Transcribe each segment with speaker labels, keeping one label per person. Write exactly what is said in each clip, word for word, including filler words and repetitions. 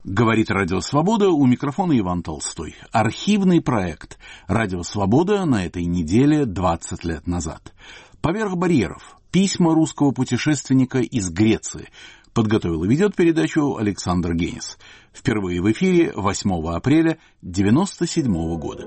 Speaker 1: Говорит Радио Свобода, у микрофона Иван Толстой. Архивный проект Радио Свобода на этой неделе двадцать лет назад. Поверх барьеров. Письма русского путешественника из Греции. Подготовил и ведет передачу Александр Генис. Впервые в эфире восьмого апреля девяносто седьмого года.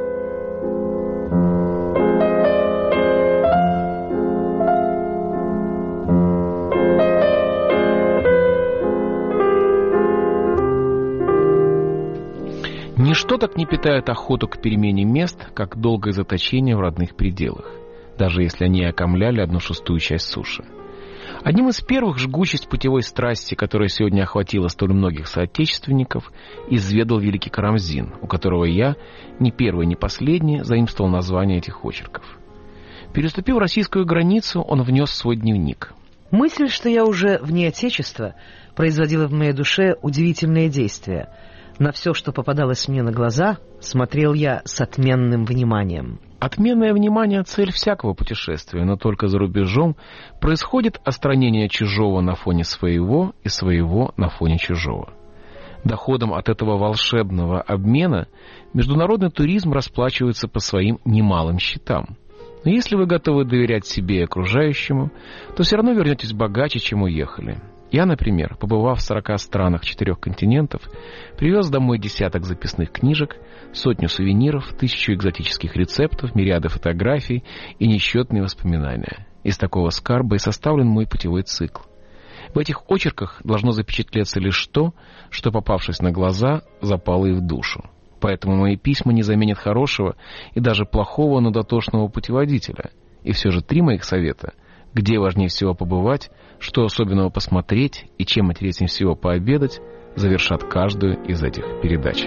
Speaker 2: Ничто так не питает охоту к перемене мест, как долгое заточение в родных пределах, даже если они окомляли одну шестую часть суши. Одним из первых жгучесть путевой страсти, которая сегодня охватила столь многих соотечественников, изведал великий Карамзин, у которого я, ни первый, ни последний, заимствовал название этих очерков. Переступив российскую границу, он внес в свой дневник.
Speaker 3: Мысль, что я уже вне Отечества, производила в моей душе удивительные действия. На все, что попадалось мне на глаза, смотрел я с отменным вниманием.
Speaker 2: Отменное внимание — цель всякого путешествия, но только за рубежом происходит отстранение чужого на фоне своего и своего на фоне чужого. Доходом от этого волшебного обмена международный туризм расплачивается по своим немалым счетам. Но если вы готовы доверять себе и окружающему, то все равно вернетесь богаче, чем уехали. Я, например, побывав в сорока странах четырех континентов, привез домой десяток записных книжек, сотню сувениров, тысячу экзотических рецептов, мириады фотографий и несчетные воспоминания. Из такого скарба и составлен мой путевой цикл. В этих очерках должно запечатлеться лишь то, что, попавшись на глаза, запало и в душу. Поэтому мои письма не заменят хорошего и даже плохого, но дотошного путеводителя. И все же три моих совета: где важнее всего побывать, что особенного посмотреть и чем интереснее всего пообедать, завершат каждую из этих передач.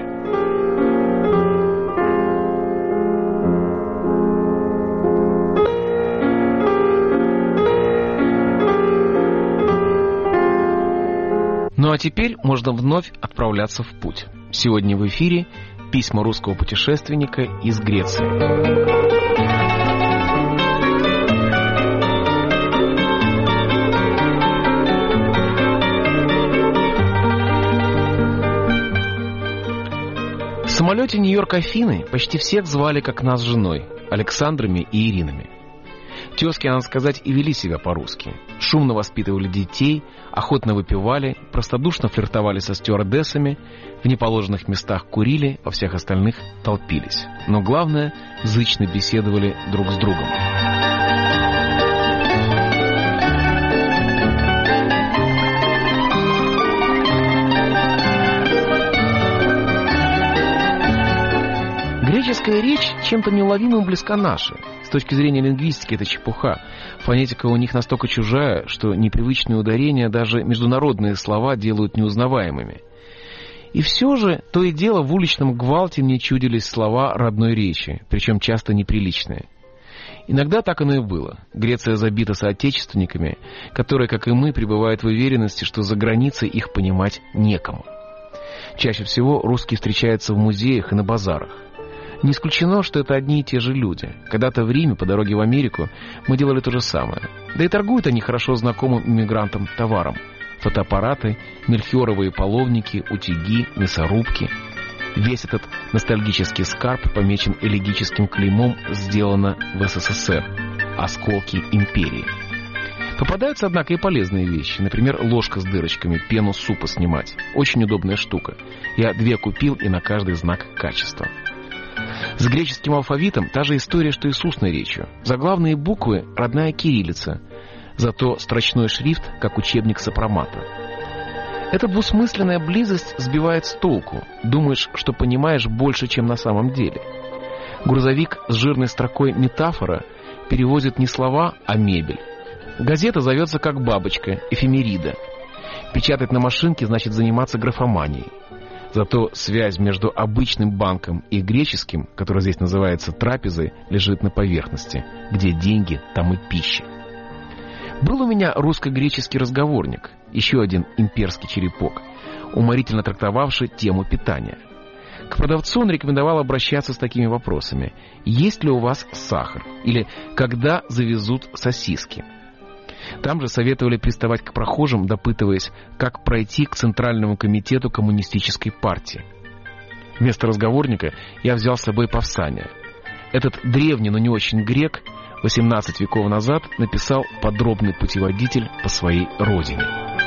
Speaker 2: Ну а теперь можно вновь отправляться в путь. Сегодня в эфире письма русского путешественника из Греции. В самолете Нью-Йорк-Афины почти всех звали, как нас с женой, Александрами и Иринами. Тезки, надо сказать, и вели себя по-русски. Шумно воспитывали детей, охотно выпивали, простодушно флиртовали со стюардессами, в неположенных местах курили, во всех остальных толпились. Но главное, зычно беседовали друг с другом. Греческая речь чем-то неуловимым близка нашей. С точки зрения лингвистики это чепуха. Фонетика у них настолько чужая, что непривычные ударения даже международные слова делают неузнаваемыми. И все же то и дело в уличном гвалте мне чудились слова родной речи, причем часто неприличные. Иногда так оно и было. Греция забита соотечественниками, которые, как и мы, пребывают в уверенности, что за границей их понимать некому. Чаще всего русские встречаются в музеях и на базарах. Не исключено, что это одни и те же люди. Когда-то в Риме, по дороге в Америку, мы делали то же самое. Да и торгуют они хорошо знакомым иммигрантам товаром. Фотоаппараты, мельхиоровые половники, утюги, мясорубки. Весь этот ностальгический скарб помечен элегическим клеймом «Сделано в СССР». Осколки империи. Попадаются, однако, и полезные вещи. Например, ложка с дырочками, пену супа снимать. Очень удобная штука. Я две купил, и на каждый знак качества. С греческим алфавитом та же история, что и с устной речью. Заглавные буквы — родная кириллица, зато строчной шрифт, как учебник сопромата. Эта двусмысленная близость сбивает с толку. Думаешь, что понимаешь больше, чем на самом деле. Грузовик с жирной строкой «метафора» перевозит не слова, а мебель. Газета зовется как бабочка, эфемерида. Печатать на машинке значит заниматься графоманией. Зато связь между обычным банком и греческим, который здесь называется трапезой, лежит на поверхности. Где деньги, там и пища. Был у меня русско-греческий разговорник, еще один имперский черепок, уморительно трактовавший тему питания. К продавцу он рекомендовал обращаться с такими вопросами: «Есть ли у вас сахар?» или «Когда завезут сосиски?». Там же советовали приставать к прохожим, допытываясь, как пройти к Центральному комитету коммунистической партии. Вместо разговорника я взял с собой Павсания. Этот древний, но не очень грек, восемнадцать веков назад написал подробный путеводитель по своей родине.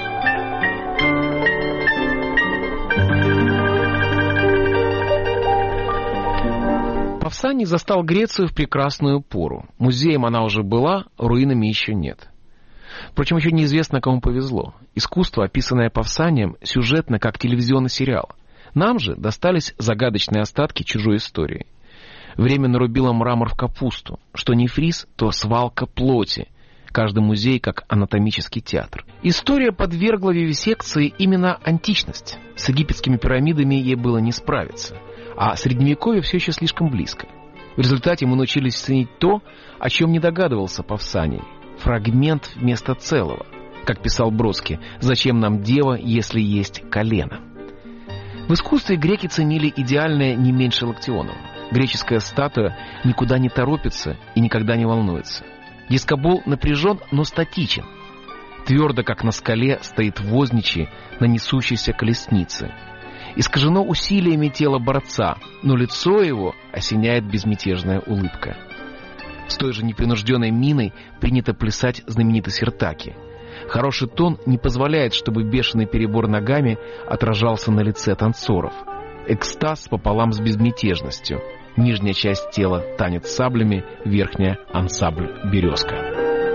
Speaker 2: Павсаний застал Грецию в прекрасную пору. Музеем она уже была, руинами еще нет. Впрочем, еще неизвестно, кому повезло. Искусство, описанное Павсанием, сюжетно, как телевизионный сериал. Нам же достались загадочные остатки чужой истории. Время нарубило мрамор в капусту. Что не фриз, то свалка плоти. Каждый музей как анатомический театр. История подвергла вивисекции именно античность. С египетскими пирамидами ей было не справиться. А Средневековье все еще слишком близко. В результате мы научились ценить то, о чем не догадывался Павсаний. Фрагмент вместо целого. Как писал Бродский, «Зачем нам дева, если есть колено?» В искусстве греки ценили идеальное не меньше Лактионова. Греческая статуя никуда не торопится и никогда не волнуется. Дискобол напряжен, но статичен. Твердо, как на скале, стоит возничий на несущейся колеснице. Искажено усилиями тела борца, но лицо его осеняет безмятежная улыбка. С той же непринужденной миной принято плясать знаменитый Сиртаки. Хороший тон не позволяет, чтобы бешеный перебор ногами отражался на лице танцоров. Экстаз пополам с безмятежностью. Нижняя часть тела — танец саблями, верхняя — ансамбль «Березка».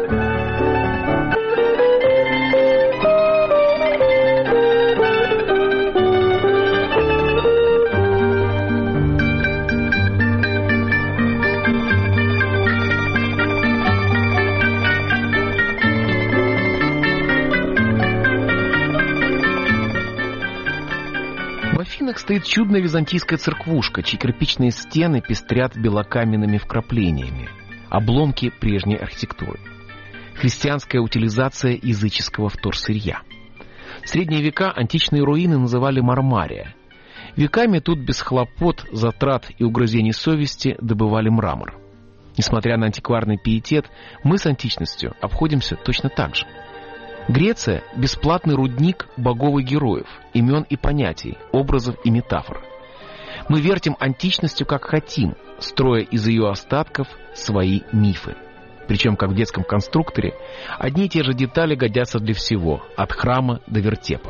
Speaker 2: Стоит чудная византийская церквушка, чьи кирпичные стены пестрят белокаменными вкраплениями. Обломки прежней архитектуры. Христианская утилизация языческого вторсырья. В средние века античные руины называли Мармария. Веками тут без хлопот, затрат и угрызений совести добывали мрамор. Несмотря на антикварный пиетет, мы с античностью обходимся точно так же. Греция – бесплатный рудник богов и героев, имен и понятий, образов и метафор. Мы вертим античностью как хотим, строя из ее остатков свои мифы. Причем, как в детском конструкторе, одни и те же детали годятся для всего, от храма до вертепа.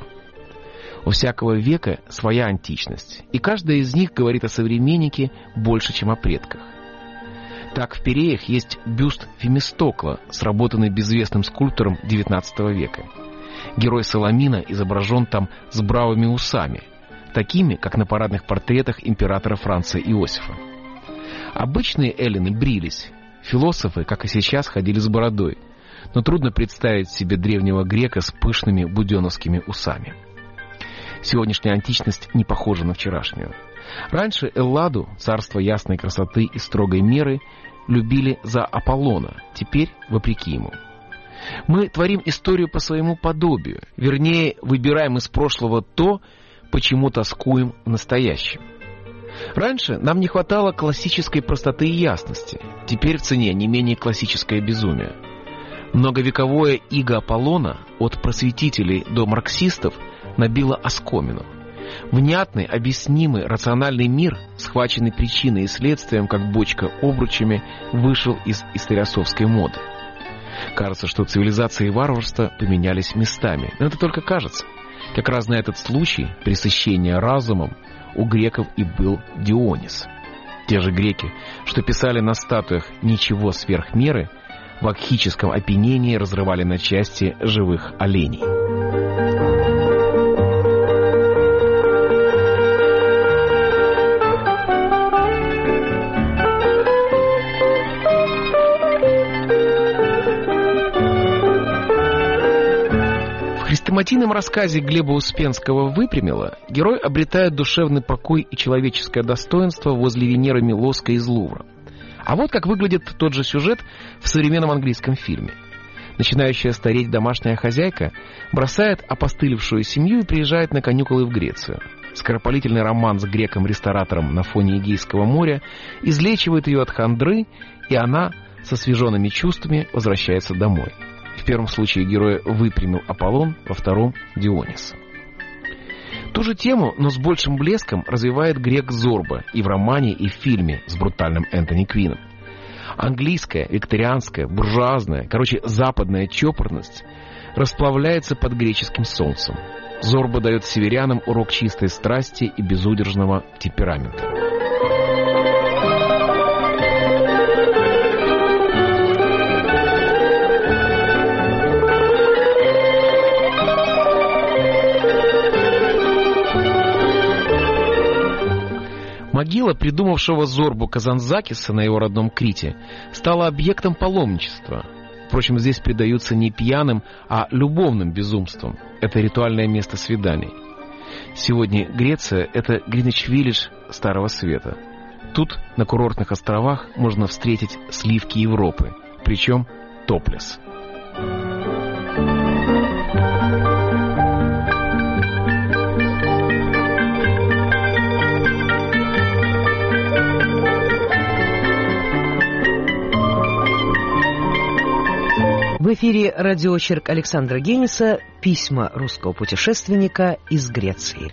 Speaker 2: У всякого века своя античность, и каждая из них говорит о современнике больше, чем о предках. Так в Пиреях есть бюст Фемистокла, сработанный безвестным скульптором девятнадцатого века. Герой Саламина изображен там с бравыми усами, такими, как на парадных портретах императора Франца Иосифа. Обычные эллины брились, философы, как и сейчас, ходили с бородой, но трудно представить себе древнего грека с пышными буденовскими усами. Сегодняшняя античность не похожа на вчерашнюю. Раньше Элладу, царство ясной красоты и строгой меры, любили за Аполлона, теперь вопреки ему. Мы творим историю по своему подобию, вернее, выбираем из прошлого то, почему тоскуем в настоящем. Раньше нам не хватало классической простоты и ясности, теперь в цене не менее классическое безумие. Многовековое иго Аполлона, от просветителей до марксистов, набило оскомину. Внятный, объяснимый, рациональный мир, схваченный причиной и следствием, как бочка обручами, вышел из историосовской моды. Кажется, что цивилизация и варварство поменялись местами. Но это только кажется. Как раз на этот случай пресыщения разумом у греков и был Дионис. Те же греки, что писали на статуях «ничего сверх меры», в акхическом опьянении разрывали на части живых оленей. В хрестоматийном рассказе Глеба Успенского «Выпрямило» герой обретает душевный покой и человеческое достоинство возле Венеры Милосской из Лувра. А вот как выглядит тот же сюжет в современном английском фильме. Начинающая стареть домашняя хозяйка бросает опостылевшую семью и приезжает на каникулы в Грецию. Скоропалительный роман с греком-ресторатором на фоне Эгейского моря излечивает ее от хандры, и она со освеженными чувствами возвращается домой. В первом случае героя выпрямил Аполлон, во втором — Дионис. Ту же тему, но с большим блеском, развивает грек Зорба и в романе, и в фильме с брутальным Энтони Квином. Английская, викторианская, буржуазная, короче, западная чопорность расплавляется под греческим солнцем. Зорба дает северянам урок чистой страсти и безудержного темперамента. Могила придумавшего Зорбу Казанзакиса на его родном Крите стала объектом паломничества. Впрочем, здесь предаются не пьяным, а любовным безумствам. Это ритуальное место свиданий. Сегодня Греция — это Гринвич-Виллидж Старого Света. Тут, на курортных островах, можно встретить сливки Европы, причем топлес.
Speaker 3: В эфире радиоочерк Александра Гениса «Письма русского путешественника из Греции».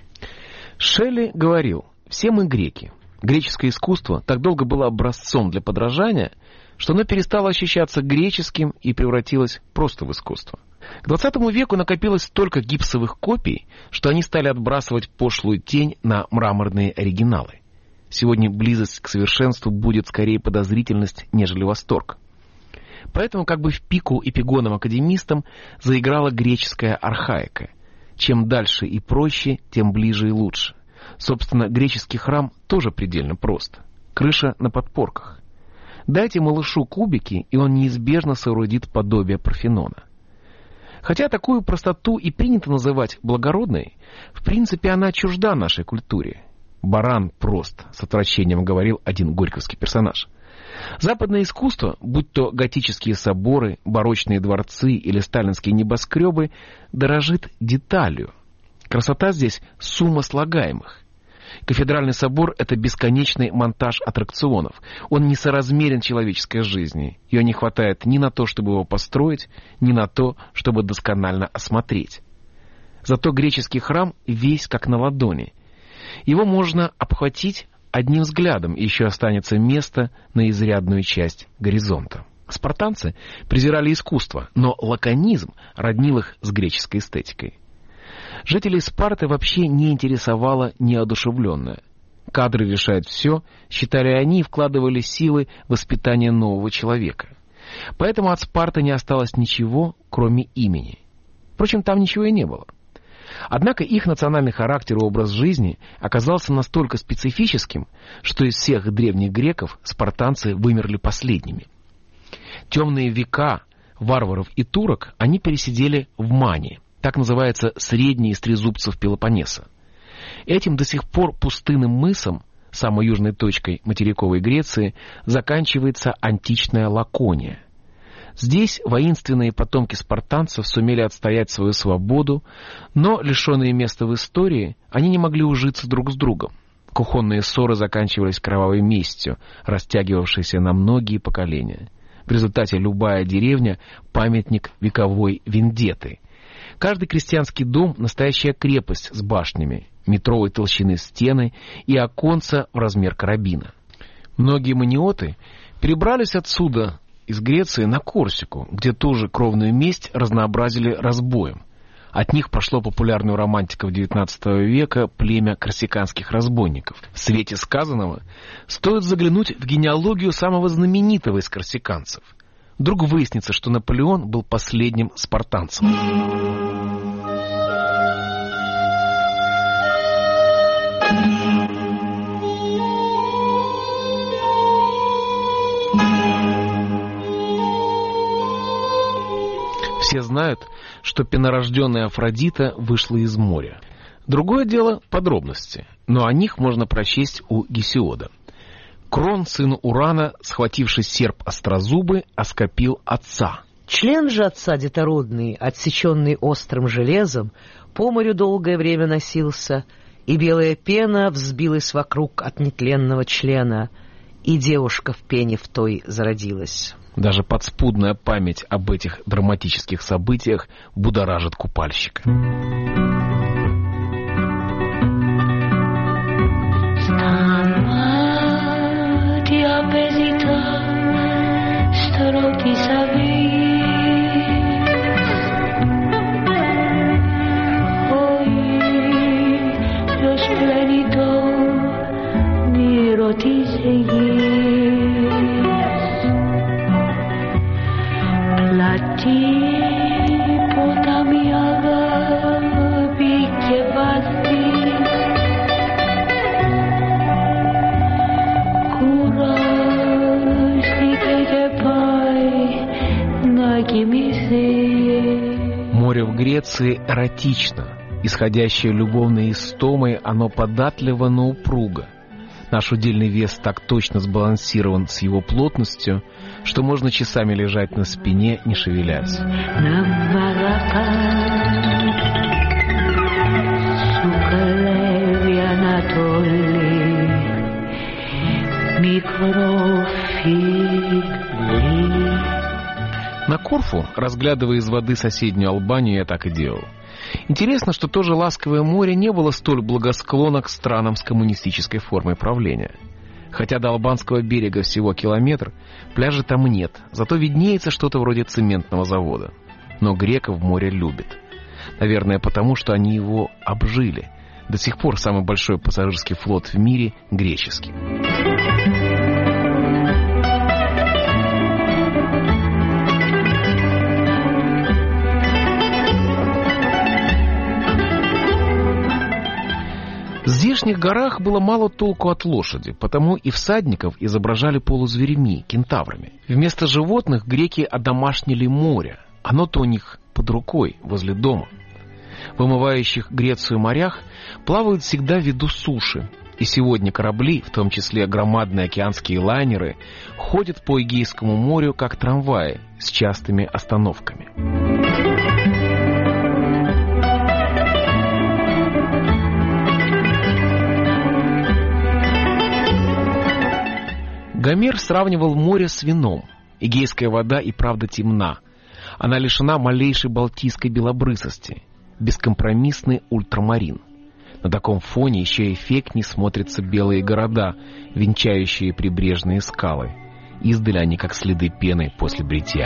Speaker 2: Шелли говорил: «Все мы греки. Греческое искусство так долго было образцом для подражания, что оно перестало ощущаться греческим и превратилось просто в искусство. К двадцатому веку накопилось столько гипсовых копий, что они стали отбрасывать пошлую тень на мраморные оригиналы. Сегодня близость к совершенству будет скорее подозрительность, нежели восторг. Поэтому как бы в пику эпигонам-академистам заиграла греческая архаика. Чем дальше и проще, тем ближе и лучше. Собственно, греческий храм тоже предельно прост. Крыша на подпорках. Дайте малышу кубики, и он неизбежно соорудит подобие Парфенона. Хотя такую простоту и принято называть благородной, в принципе она чужда нашей культуре. «Баран прост», — с отвращением говорил один горьковский персонаж. Западное искусство, будь то готические соборы, барочные дворцы или сталинские небоскребы, дорожит деталью. Красота здесь — сумма слагаемых. Кафедральный собор — это бесконечный монтаж аттракционов. Он несоразмерен человеческой жизни. Ее не хватает ни на то, чтобы его построить, ни на то, чтобы досконально осмотреть. Зато греческий храм весь как на ладони. Его можно обхватить одним взглядом, и еще останется место на изрядную часть горизонта. Спартанцы презирали искусство, но лаконизм роднил их с греческой эстетикой. Жителей Спарты вообще не интересовало неодушевленное. Кадры решают все, считали они, и вкладывали силы в воспитание нового человека. Поэтому от Спарты не осталось ничего, кроме имени. Впрочем, там ничего и не было. Однако их национальный характер и образ жизни оказался настолько специфическим, что из всех древних греков спартанцы вымерли последними. Темные века варваров и турок они пересидели в Мане, так называется средний из трезубцев Пелопоннеса. Этим до сих пор пустынным мысом, самой южной точкой материковой Греции, заканчивается античная Лакония. Здесь воинственные потомки спартанцев сумели отстоять свою свободу, но, лишенные места в истории, они не могли ужиться друг с другом. Кухонные ссоры заканчивались кровавой местью, растягивавшейся на многие поколения. В результате любая деревня — памятник вековой вендетты. Каждый крестьянский дом — настоящая крепость с башнями, метровой толщины стены и оконца в размер карабина. Многие маниоты перебрались отсюда, из Греции, на Корсику, где ту же кровную месть разнообразили разбоем. От них пошло популярную романтиков девятнадцатого века племя корсиканских разбойников. В свете сказанного стоит заглянуть в генеалогию самого знаменитого из корсиканцев. Вдруг выяснится, что Наполеон был последним спартанцем. Все знают, что пенорожденная Афродита вышла из моря. Другое дело — подробности, но о них можно прочесть у Гесиода. Крон, сын Урана, схвативший серп острозубы, оскопил отца.
Speaker 3: Член же отца детородный, отсеченный острым железом, по морю долгое время носился, и белая пена взбилась вокруг от нетленного члена, и девушка в пене в той зародилась.
Speaker 2: Даже подспудная память об этих драматических событиях будоражит купальщика. Море в Греции эротично. Исходящее любовной истомой, оно податливо, но упруго. Наш удельный вес так точно сбалансирован с его плотностью, что можно часами лежать на спине, не шевелясь. На Корфу, разглядывая из воды соседнюю Албанию, я так и делал. Интересно, что тоже ласковое море не было столь благосклонно к странам с коммунистической формой правления. Хотя до албанского берега всего километр, пляжа там нет, зато виднеется что-то вроде цементного завода. Но греков море любит. Наверное, потому что они его обжили. До сих пор самый большой пассажирский флот в мире греческий. В здешних горах было мало толку от лошади, потому и всадников изображали полузверями, кентаврами. Вместо животных греки одомашнили море. Оно-то у них под рукой, возле дома. В омывающих Грецию морях плавают всегда в виду суши. И сегодня корабли, в том числе громадные океанские лайнеры, ходят по Эгейскому морю как трамваи с частыми остановками. Гомер сравнивал море с вином. Эгейская вода и правда темна. Она лишена малейшей балтийской белобрысости. Бескомпромиссный ультрамарин. На таком фоне еще эффектнее смотрятся белые города, венчающие прибрежные скалы. Издали они как следы пены после бритья.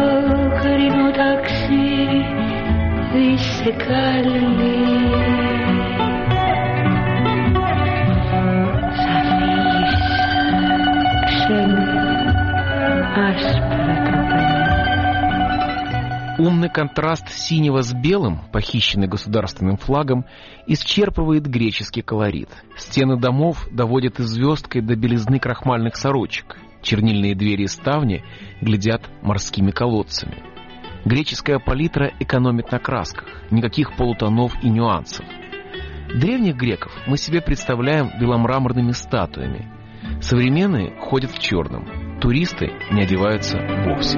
Speaker 2: Умный контраст синего с белым, похищенный государственным флагом, исчерпывает греческий колорит. Стены домов доводят и звездкой до белизны крахмальных сорочек. Чернильные двери и ставни глядят морскими колодцами. Греческая палитра экономит на красках, никаких полутонов и нюансов. Древних греков мы себе представляем беломраморными статуями. Современные ходят в черном, туристы не одеваются вовсе.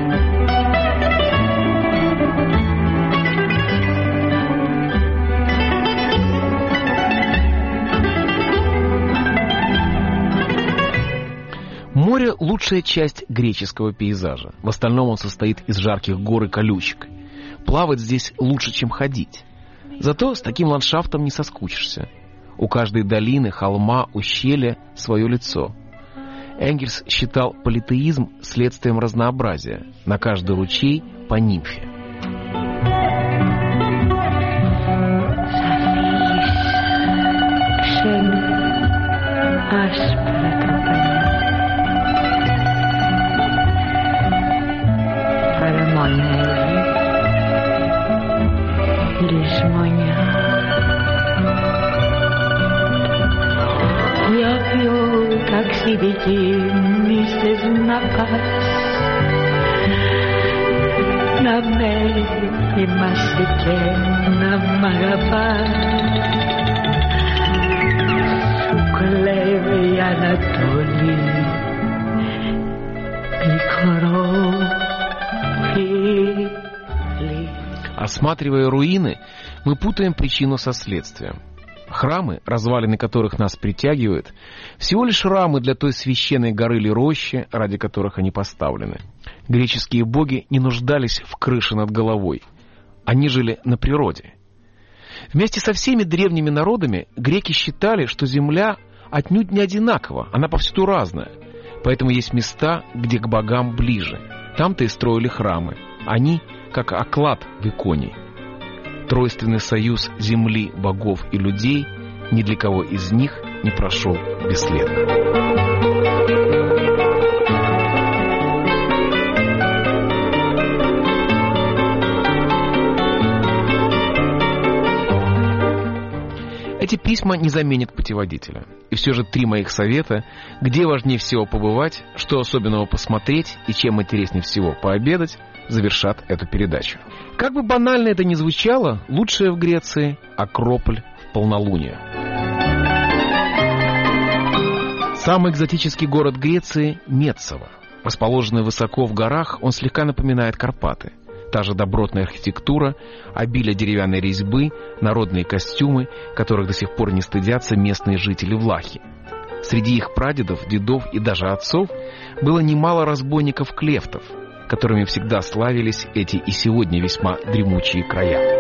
Speaker 2: Море – лучшая часть греческого пейзажа. В остальном он состоит из жарких гор и колючек. Плавать здесь лучше, чем ходить. Зато с таким ландшафтом не соскучишься. У каждой долины, холма, ущелья свое лицо. Энгельс считал политеизм следствием разнообразия. На каждый ручей по нимфе. Осматривая руины, мы путаем причину со следствием. Храмы, развалины которых нас притягивают, всего лишь рамы для той священной горы или рощи, ради которых они поставлены. Греческие боги не нуждались в крыше над головой. Они жили на природе. Вместе со всеми древними народами греки считали, что земля отнюдь не одинакова, она повсюду разная. Поэтому есть места, где к богам ближе. Там-то и строили храмы. Они, как оклад в иконе. Тройственный союз земли, богов и людей ни для кого из них не прошел бесследно. Эти письма не заменят путеводителя. И все же три моих совета, где важнее всего побывать, что особенного посмотреть и чем интереснее всего пообедать, завершат эту передачу. Как бы банально это ни звучало, лучшее в Греции – Акрополь в полнолуние. Самый экзотический город Греции – Мецово. Расположенный высоко в горах, он слегка напоминает Карпаты. Та же добротная архитектура, обилие деревянной резьбы, народные костюмы, которых до сих пор не стыдятся местные жители Влахи. Среди их прадедов, дедов и даже отцов было немало разбойников-клефтов, которыми всегда славились эти и сегодня весьма дремучие края.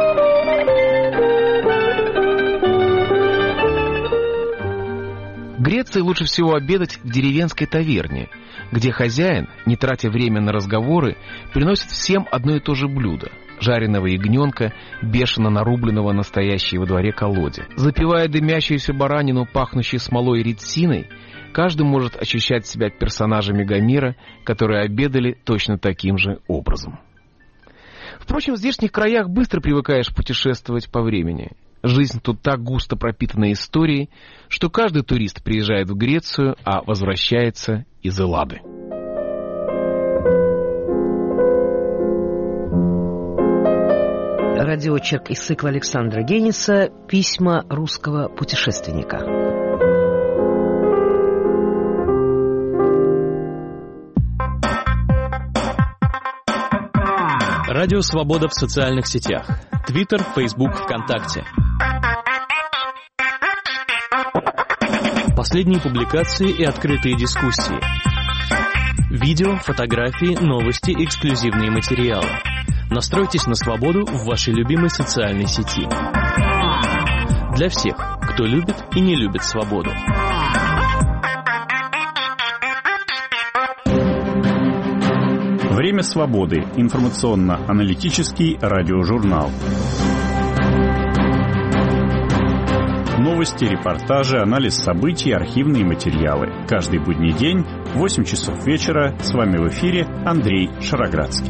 Speaker 2: В Греции лучше всего обедать в деревенской таверне, где хозяин, не тратя время на разговоры, приносит всем одно и то же блюдо – жареного ягненка, бешено нарубленного на стоящей во дворе колоде. Запивая дымящуюся баранину, пахнущей смолой и ретсиной, каждый может ощущать себя персонажами Гомера, которые обедали точно таким же образом. Впрочем, в здешних краях быстро привыкаешь путешествовать по времени. Жизнь тут так густо пропитана историей, что каждый турист приезжает в Грецию, а возвращается из Эллады.
Speaker 3: Радиоочерк из цикла Александра Гениса «Письма русского путешественника».
Speaker 4: Радио «Свобода» в социальных сетях. Твиттер, Фейсбук, ВКонтакте. Последние публикации и открытые дискуссии. Видео, фотографии, новости, эксклюзивные материалы. Настройтесь на свободу в вашей любимой социальной сети. Для всех, кто любит и не любит свободу.
Speaker 5: Время свободы. Информационно-аналитический радиожурнал. Новости, репортажи, анализ событий, архивные материалы. Каждый будний день в восемь часов вечера. С вами в эфире Андрей Шароградский.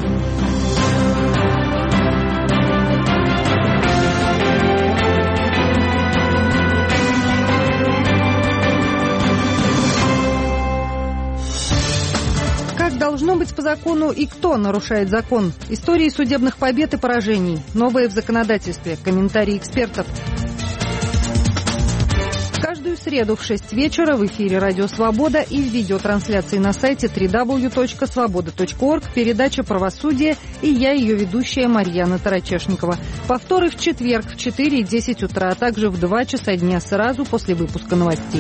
Speaker 6: Должно быть по закону и кто нарушает закон. Истории судебных побед и поражений. Новое в законодательстве. Комментарии экспертов. Каждую среду в шесть вечера в эфире «Радио Свобода» и в видеотрансляции на сайте дабл ю дабл ю дабл ю точка свобода точка орг передача «Правосудие» и я, ее ведущая Марьяна Тарачешникова. Повторы в четверг в четыре и десять утра, а также в два часа дня сразу после выпуска новостей.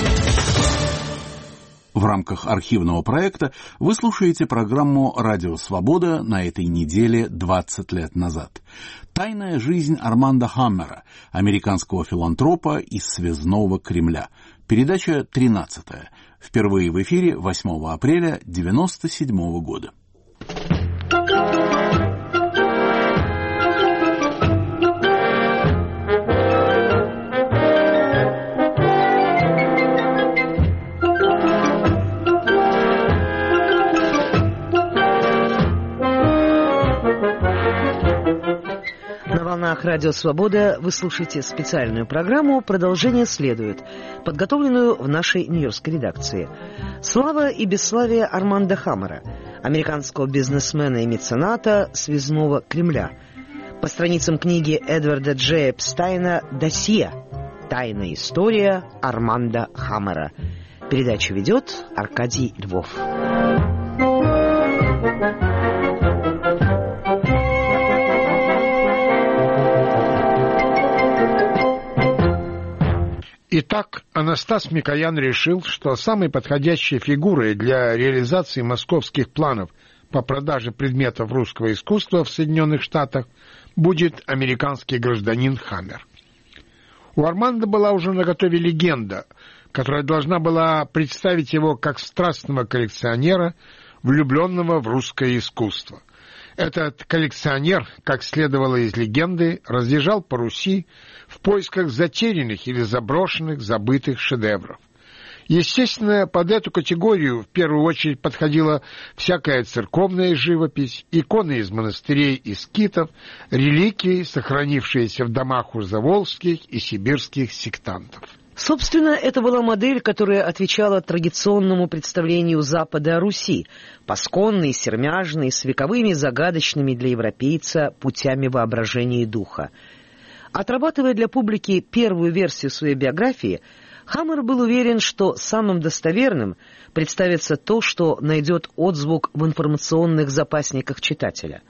Speaker 1: В рамках архивного проекта вы слушаете программу «Радио Свобода» на этой неделе двадцать лет назад. Тайная жизнь Армандо Хаммера, американского филантропа из связного Кремля. Передача тринадцатая. Впервые в эфире восьмого апреля девяносто седьмого года.
Speaker 3: Радио Свобода, вы слушаете специальную программу «Продолжение следует», подготовленную в нашей нью-йоркской редакции. Слава и бесславие Армандо Хаммера, американского бизнесмена и мецената связного Кремля. По страницам книги Эдварда Джея Эпстайна «Досье. Тайная история Армандо Хаммера». Передачу ведет Аркадий Львов.
Speaker 7: Итак, Анастас Микоян решил, что самой подходящей фигурой для реализации московских планов по продаже предметов русского искусства в Соединенных Штатах будет американский гражданин Хаммер. У Армандо была уже наготове легенда, которая должна была представить его как страстного коллекционера, влюбленного в русское искусство. Этот коллекционер, как следовало из легенды, разъезжал по Руси в поисках затерянных или заброшенных, забытых шедевров. Естественно, под эту категорию в первую очередь подходила всякая церковная живопись, иконы из монастырей и скитов, реликвии, сохранившиеся в домах у заволжских и сибирских сектантов.
Speaker 3: Собственно, это была модель, которая отвечала традиционному представлению Запада о Руси, пасконной, сермяжной, с вековыми загадочными для европейца путями воображения и духа. Отрабатывая для публики первую версию своей биографии, Хаммер был уверен, что самым достоверным представится то, что найдет отзвук в информационных запасниках читателя.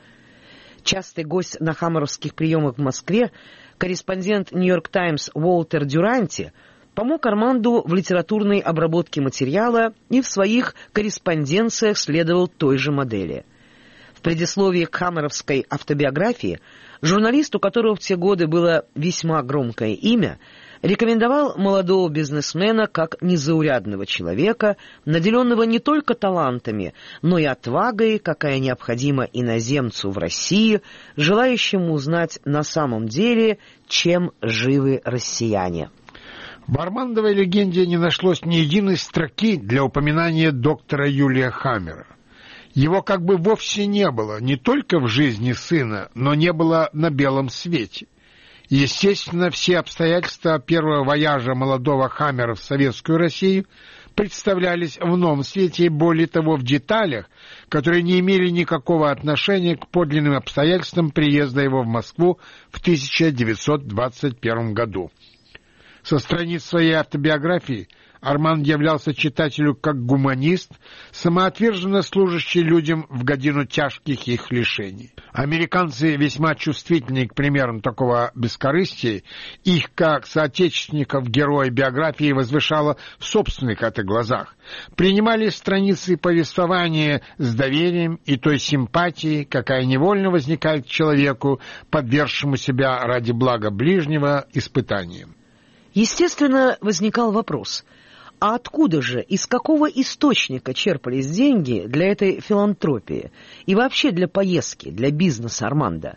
Speaker 3: Частый гость на хаммеровских приемах в Москве, корреспондент «Нью-Йорк Таймс» Уолтер Дюранти, помог Арманду в литературной обработке материала и в своих корреспонденциях следовал той же модели. В предисловии к хаммеровской автобиографии журналист, у которого в те годы было весьма громкое имя, рекомендовал молодого бизнесмена как незаурядного человека, наделенного не только талантами, но и отвагой, какая необходима иноземцу в России, желающему узнать на самом деле, чем живы россияне.
Speaker 7: В Армандовой легенде не нашлось ни единой строки для упоминания доктора Юлия Хаммера. Его как бы вовсе не было не только в жизни сына, но не было на белом свете. Естественно, все обстоятельства первого вояжа молодого Хаммера в советскую Россию представлялись в новом свете и, более того, в деталях, которые не имели никакого отношения к подлинным обстоятельствам приезда его в Москву в тысяча девятьсот двадцать первом году. Со страниц своей автобиографии Арманд являлся читателю как гуманист, самоотверженно служащий людям в годину тяжких их лишений. Американцы весьма чувствительны к примерам такого бескорыстия, их, как соотечественников героя биографии, возвышало в собственных это глазах. Принимали страницы повествования с доверием и той симпатией, какая невольно возникает к человеку, подвергшему себя ради блага ближнего испытаниям.
Speaker 3: Естественно, возникал вопрос, а откуда же, из какого источника черпались деньги для этой филантропии и вообще для поездки, для бизнеса Армандо?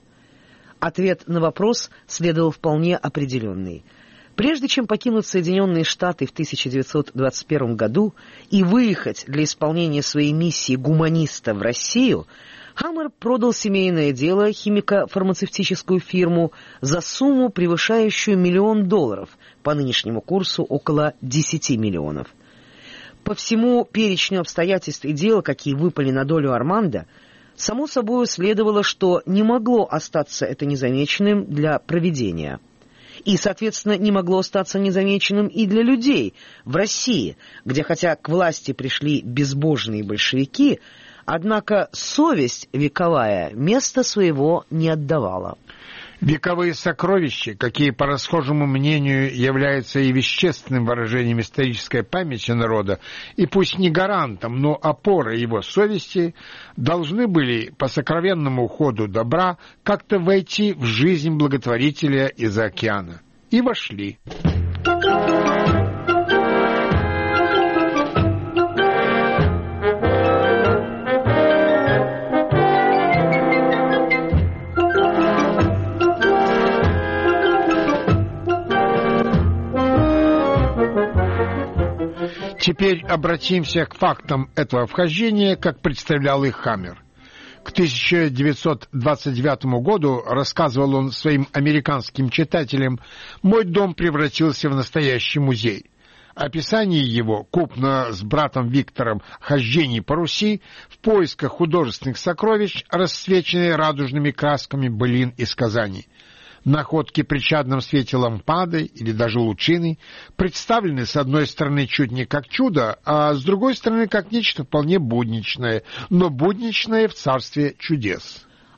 Speaker 3: Ответ на вопрос следовал вполне определенный. Прежде чем покинуть Соединенные Штаты в тысяча девятьсот двадцать первом году и выехать для исполнения своей миссии гуманиста в Россию, Хаммер продал семейное дело, химико-фармацевтическую фирму, за сумму, превышающую миллион долларов, по нынешнему курсу около десяти миллионов. По всему перечню обстоятельств и дел, какие выпали на долю Армандо, само собой следовало, что не могло остаться это незамеченным для провидения. И, соответственно, не могло остаться незамеченным и для людей в России, где, хотя к власти пришли безбожные большевики, однако совесть вековая места своего не отдавала.
Speaker 7: Вековые сокровища, какие, по расхожему мнению, являются и вещественным выражением исторической памяти народа, и пусть не гарантом, но опорой его совести, должны были по сокровенному ходу добра как-то войти в жизнь благотворителя из-за океана. И вошли. Теперь обратимся к фактам этого вхождения, как представлял их Хаммер. К тысяча девятьсот двадцать девятому году, рассказывал он своим американским читателям, мой дом превратился в настоящий музей. Описание его, купно с братом Виктором хождений по Руси, в поисках художественных сокровищ, расцвеченные радужными красками былин и сказаний. Находки при чадном свете лампады или даже лучины представлены с одной стороны чуть не как чудо, а с другой стороны как нечто вполне будничное, но будничное в царстве чудес.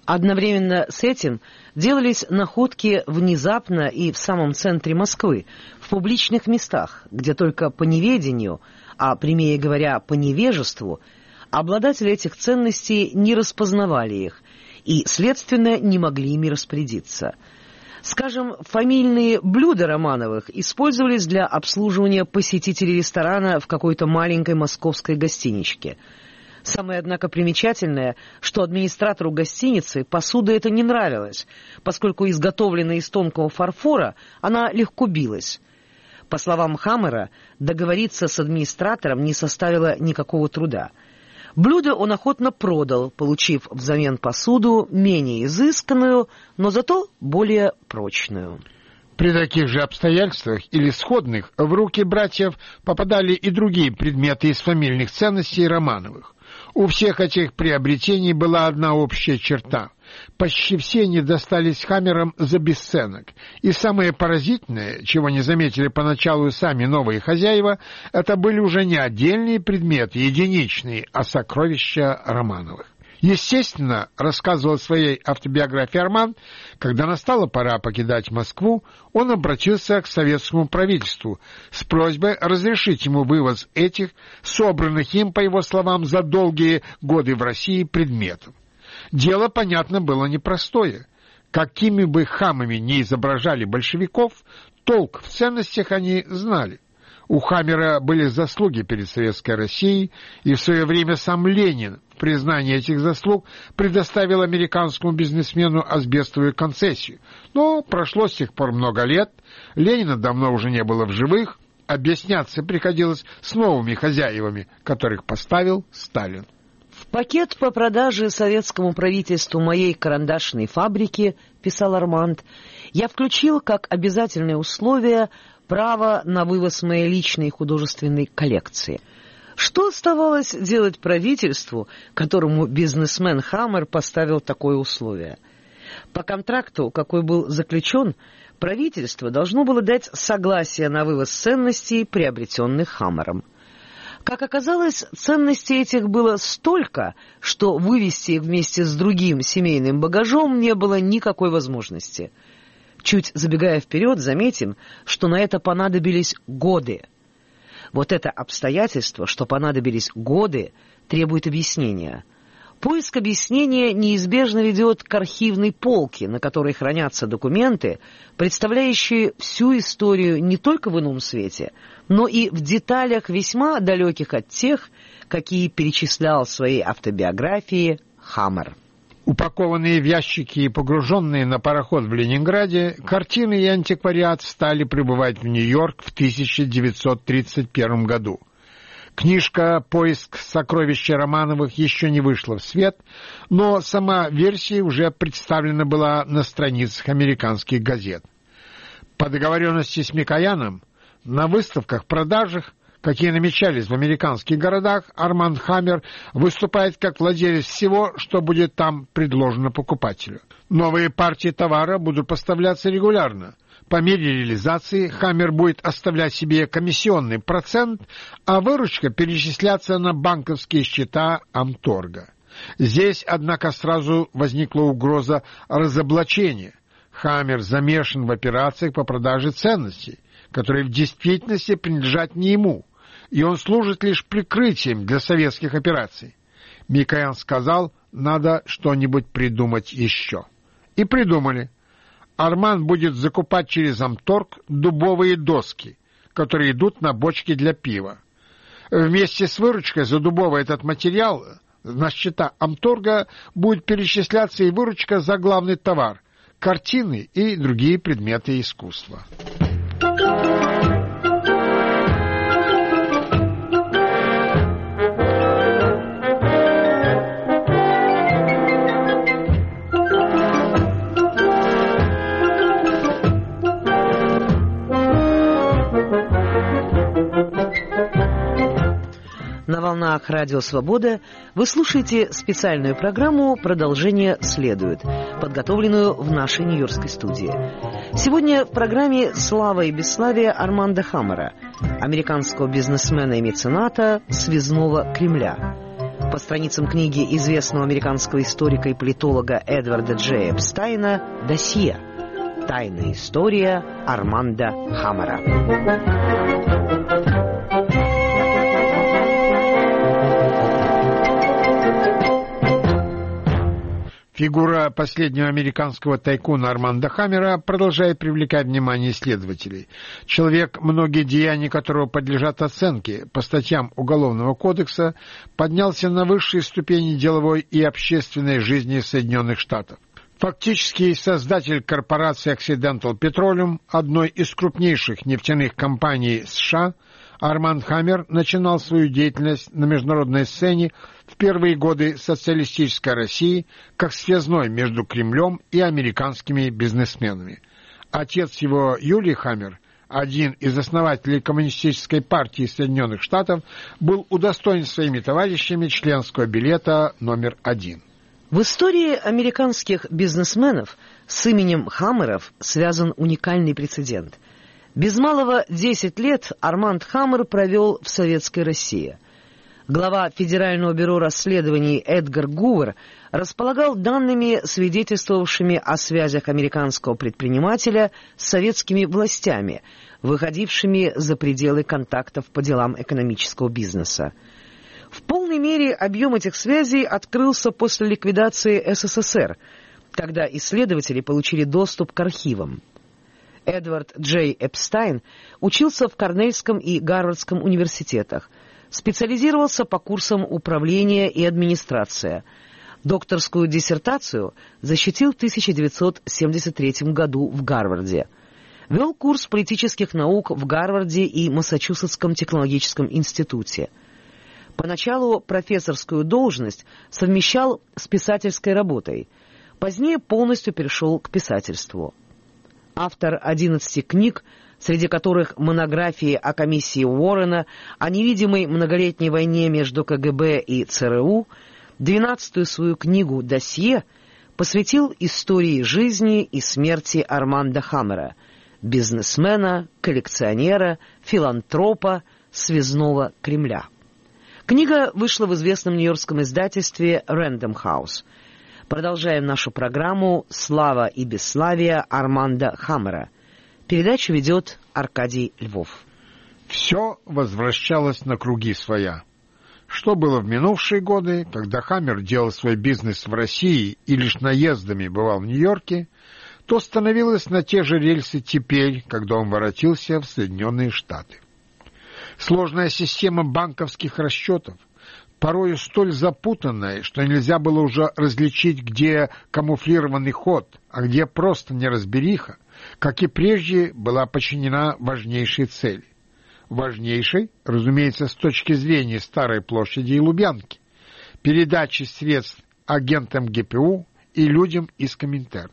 Speaker 3: Одновременно с этим делались находки внезапно и в самом центре Москвы, в публичных местах, где только по неведению, а прямее говоря, по невежеству, обладатели этих ценностей не распознавали их и, следственно, не могли ими распорядиться. Скажем, фамильные блюда Романовых использовались для обслуживания посетителей ресторана в какой-то маленькой московской гостиничке. Самое, однако, примечательное, что администратору гостиницы посуда эта не нравилась, поскольку изготовленная из тонкого фарфора, она легко билась. По словам Хаммера, договориться с администратором не составило никакого труда. Блюдо он охотно продал, получив взамен посуду менее изысканную, но зато более прочную.
Speaker 7: При таких же обстоятельствах или сходных в руки братьев попадали и другие предметы из фамильных ценностей Романовых. У всех этих приобретений была одна общая черта. Почти все они достались Хаммерам за бесценок. И самое поразительное, чего не заметили поначалу сами новые хозяева, это были уже не отдельные предметы, единичные, а сокровища Романовых. Естественно, рассказывал в своей автобиографии Арман, когда настала пора покидать Москву, он обратился к советскому правительству с просьбой разрешить ему вывоз этих, собранных им, по его словам, за долгие годы в России предметов. Дело, понятно, было непростое. Какими бы хамами ни изображали большевиков, толк в ценностях они знали. У Хаммера были заслуги перед Советской Россией, и в свое время сам Ленин в признании этих заслуг предоставил американскому бизнесмену асбестовую концессию. Но прошло с тех пор много лет, Ленина давно уже не было в живых, объясняться приходилось с новыми хозяевами, которых поставил Сталин.
Speaker 3: «В пакет по продаже советскому правительству моей карандашной фабрики, — писал Арманд, — я включил как обязательное условие право на вывоз моей личной художественной коллекции». Что оставалось делать правительству, которому бизнесмен Хаммер поставил такое условие? По контракту, какой был заключен, правительство должно было дать согласие на вывоз ценностей, приобретенных Хаммером. Как оказалось, ценностей этих было столько, что вывезти их вместе с другим семейным багажом не было никакой возможности. Чуть забегая вперед, заметим, что на это понадобились годы. Вот это обстоятельство, что понадобились годы, требует объяснения. Поиск объяснения неизбежно ведет к архивной полке, на которой хранятся документы, представляющие всю историю не только в ином свете, но и в деталях весьма далеких от тех, какие перечислял в своей автобиографии Хаммер.
Speaker 7: Упакованные в ящики и погруженные на пароход в Ленинграде, картины и антиквариат стали прибывать в Нью-Йорк в тысяча девятьсот тридцать первом году. Книжка «Поиск сокровища Романовых» еще не вышла в свет, но сама версия уже представлена была на страницах американских газет. По договоренности с Микояном, на выставках-продажах, какие намечались в американских городах, Арман Хаммер выступает как владелец всего, что будет там предложено покупателю. Новые партии товара будут поставляться регулярно. По мере реализации Хаммер будет оставлять себе комиссионный процент, а выручка перечисляться на банковские счета Амторга. Здесь, однако, сразу возникла угроза разоблачения. Хаммер замешан в операциях по продаже ценностей, которые в действительности принадлежат не ему, и он служит лишь прикрытием для советских операций. Микоян сказал, надо что-нибудь придумать еще. И придумали. Арман будет закупать через Амторг дубовые доски, которые идут на бочки для пива. Вместе с выручкой за дубовый этот материал на счета Амторга будет перечисляться и выручка за главный товар – картины и другие предметы искусства.
Speaker 3: На волнах Радио Свобода вы слушаете специальную программу «Продолжение следует», подготовленную в нашей нью-йоркской студии. Сегодня в программе «Слава и бесславие» Арманда Хаммера, американского бизнесмена и мецената связного Кремля. По страницам книги известного американского историка и политолога Эдварда Джея Эпстайна «Досье. Тайная история Армандо Хаммера».
Speaker 7: Фигура последнего американского тайкуна Армандо Хаммера продолжает привлекать внимание исследователей. Человек, многие деяния которого подлежат оценке по статьям Уголовного кодекса, поднялся на высшие ступени деловой и общественной жизни Соединенных Штатов. Фактически создатель корпорации Occidental Petroleum, одной из крупнейших нефтяных компаний США, Армандо Хаммер начинал свою деятельность на международной сцене в первые годы социалистической России как связной между Кремлем и американскими бизнесменами. Отец его, Юлий Хаммер, один из основателей Коммунистической партии Соединенных Штатов, был удостоен своими товарищами членского билета номер один.
Speaker 3: В истории американских бизнесменов с именем Хаммеров связан уникальный прецедент. Без малого десять лет Армандо Хаммер провел в Советской России. Глава Федерального бюро расследований Эдгар Гувер располагал данными, свидетельствовавшими о связях американского предпринимателя с советскими властями, выходившими за пределы контактов по делам экономического бизнеса. В полной мере объем этих связей открылся после ликвидации СССР, когда исследователи получили доступ к архивам. Эдвард Джей Эпстайн учился в Корнельском и Гарвардском университетах, специализировался по курсам управления и администрация. Докторскую диссертацию защитил в тысяча девятьсот семьдесят третьем году в Гарварде. Вел курс политических наук в Гарварде и Массачусетском технологическом институте. Поначалу профессорскую должность совмещал с писательской работой. Позднее полностью перешел к писательству. Автор одиннадцати книг, среди которых монографии о комиссии Уоррена, о невидимой многолетней войне между КГБ и ЦРУ, двенадцатую свою книгу «Досье» посвятил истории жизни и смерти Армандо Хаммера, бизнесмена, коллекционера, филантропа, связного Кремля. Книга вышла в известном нью-йоркском издательстве Random House. Продолжаем нашу программу «Слава и бесславие Армандо Хаммера». Передачу ведет Аркадий Львов.
Speaker 7: Все возвращалось на круги своя. Что было в минувшие годы, когда Хаммер делал свой бизнес в России и лишь наездами бывал в Нью-Йорке, то становилось на те же рельсы теперь, когда он воротился в Соединенные Штаты. Сложная система банковских расчетов, порою столь запутанная, что нельзя было уже различить, где камуфлированный ход, а где просто неразбериха, как и прежде, была подчинена важнейшей цели. Важнейшей, разумеется, с точки зрения Старой площади и Лубянки, передачи средств агентам ГПУ и людям из Коминтерна.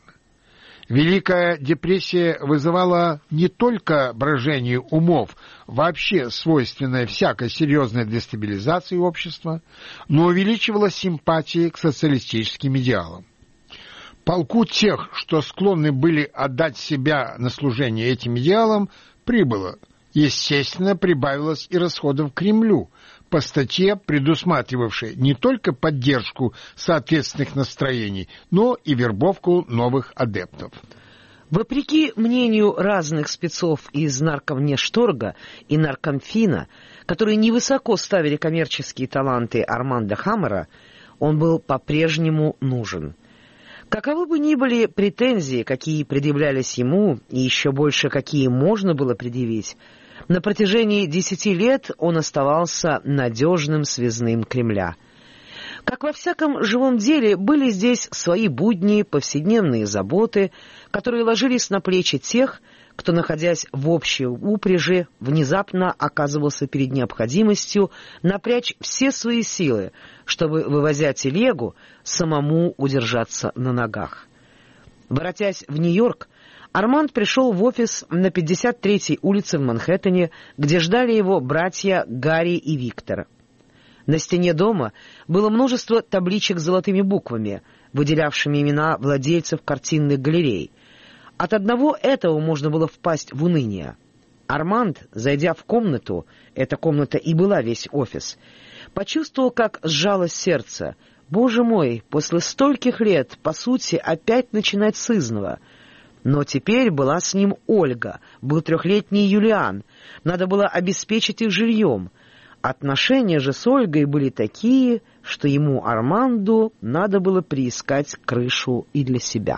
Speaker 7: Великая депрессия вызывала не только брожение умов, вообще свойственное всякой серьезной дестабилизации общества, но увеличивала симпатии к социалистическим идеалам. Полку тех, что склонны были отдать себя на служение этим идеалам, прибыло. Естественно, прибавилось и расходов к Кремлю, по статье, предусматривавшей не только поддержку соответственных настроений, но и вербовку новых адептов.
Speaker 3: Вопреки мнению разных спецов из Наркомвнешторга и Наркомфина, которые невысоко ставили коммерческие таланты Армандо Хаммера, он был по-прежнему нужен. Каковы бы ни были претензии, какие предъявлялись ему, и еще больше, какие можно было предъявить, на протяжении десяти лет он оставался надежным связным Кремля. Как во всяком живом деле, были здесь свои будни, повседневные заботы, которые ложились на плечи тех, кто, находясь в общей упряжи, внезапно оказывался перед необходимостью напрячь все свои силы, чтобы, вывозя телегу, самому удержаться на ногах. Воротясь в Нью-Йорк, Арманд пришел в офис на пятьдесят третьей улице в Манхэттене, где ждали его братья Гарри и Виктор. На стене дома было множество табличек с золотыми буквами, выделявшими имена владельцев картинных галерей. От одного этого можно было впасть в уныние. Арманд, зайдя в комнату, эта комната и была весь офис, Почувствовал, как сжалось сердце. Боже мой, после стольких лет, по сути, опять начинать с изного. Но теперь была с ним Ольга, был трехлетний Юлиан. Надо было обеспечить их жильем. Отношения же с Ольгой были такие, что ему, Арманду, надо было приискать крышу и для себя.